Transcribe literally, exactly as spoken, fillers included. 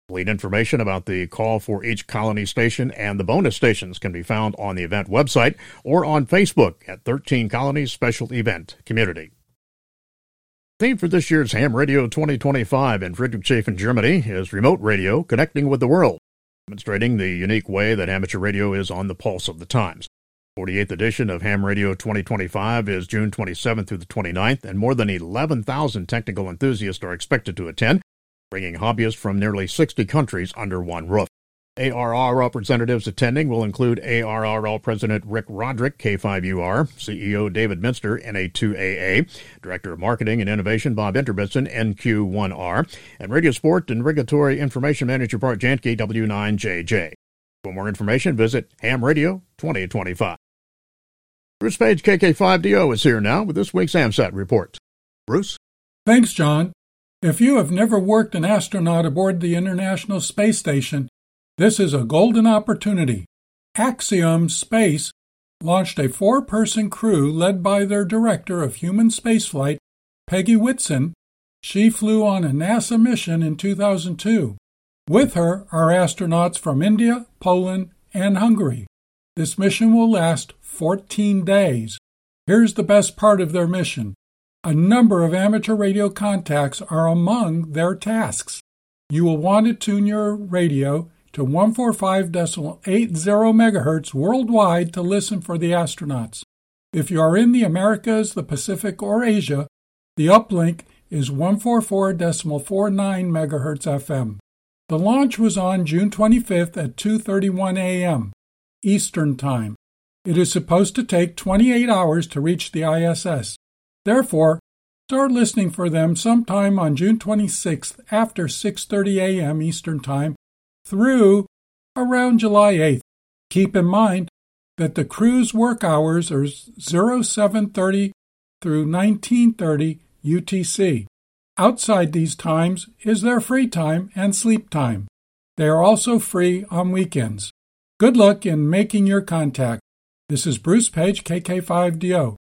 Complete information about the call for each colony station and the bonus stations can be found on the event website or on Facebook at thirteen Colonies Special Event Community. The theme for this year's Ham Radio twenty twenty-five in Friedrichshafen, Germany is Remote Radio Connecting with the World, demonstrating the unique way that amateur radio is on the pulse of the times. The forty-eighth edition of Ham Radio twenty twenty-five is June twenty-seventh through the twenty-ninth, and more than eleven thousand technical enthusiasts are expected to attend, bringing hobbyists from nearly sixty countries under one roof. A R R representatives attending will include A R R L President Rick Roderick, K five U R, C E O David Minster, N A two A A, Director of Marketing and Innovation Bob Interbitson, N Q one R, and Radio Sport and Regulatory Information Manager Bart Janke, W nine J J. For more information, visit Ham Radio twenty twenty-five. Bruce Page, K K five D O, is here now with this week's AMSAT report. Bruce? Thanks, John. If you have never worked an astronaut aboard the International Space Station, this is a golden opportunity. Axiom Space launched a four-person crew led by their director of human spaceflight, Peggy Whitson. She flew on a NASA mission in two thousand two. With her are astronauts from India, Poland, and Hungary. This mission will last fourteen days. Here's the best part of their mission. A number of amateur radio contacts are among their tasks. You will want to tune your radio to one forty-five point eight zero megahertz worldwide to listen for the astronauts. If you are in the Americas, the Pacific, or Asia, the uplink is one forty-four point four nine megahertz F M. The launch was on June twenty-fifth at two thirty-one a.m. Eastern Time. It is supposed to take twenty-eight hours to reach the I S S. Therefore, start listening for them sometime on June twenty-sixth after six thirty a.m. Eastern Time through around July eighth. Keep in mind that the crew's work hours are seven thirty through nineteen thirty U T C. Outside these times is their free time and sleep time. They are also free on weekends. Good luck in making your contact. This is Bruce Page, K K five D O.